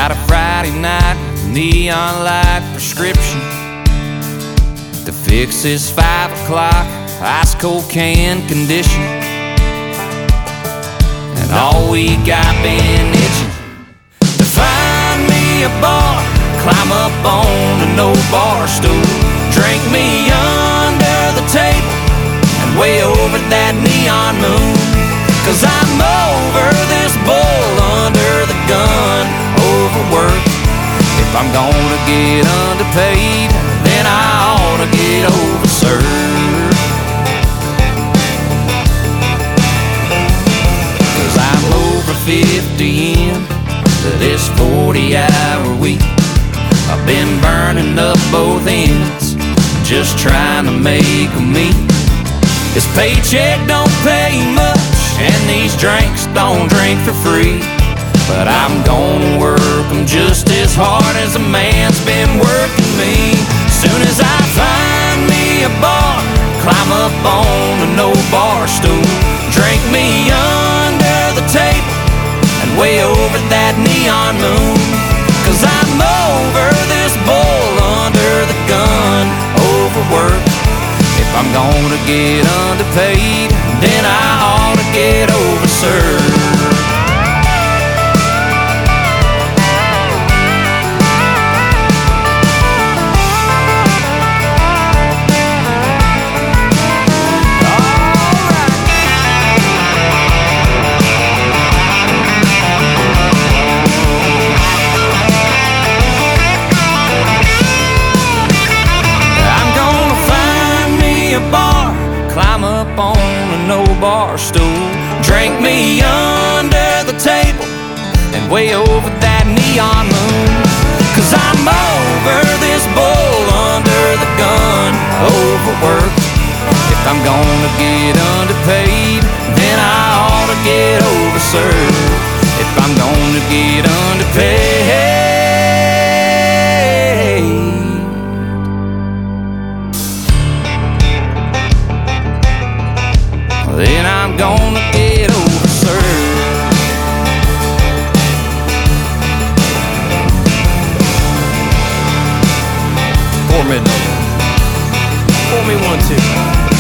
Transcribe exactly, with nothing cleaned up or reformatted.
Got a Friday night neon light prescription to fix this five o'clock ice cold can condition. And all week I've been itching to find me a bar, climb up on an old bar stool, drink me under the table and way over that neon moon. Cause I'm over this bull under the gun, overworked. If I'm gonna get underpaid, then I ought to get overserved. Cause I'm over fifty into this forty hour week. I've been burning up both ends, just trying to make a meet. This paycheck don't pay much, and these drinks don't drink for free. But I'm gonna work them just as hard as a man's been working me. Soon as I find me a bar, climb up on an old bar stool, drink me under the table and way over that neon moon. Cause I'm over this bull under the gun, overworked. If I'm gonna get underpaid, then I ought to get overserved. Climb up on an old bar stool, drink me under the table and way over that neon moon. Cause I'm over this bull under the gun, overworked. If I'm gonna get underpaid, then I ought to get overserved. If I'm gonna get underpaid, then I'm gonna get overserved. Pour me another. Pour me one too.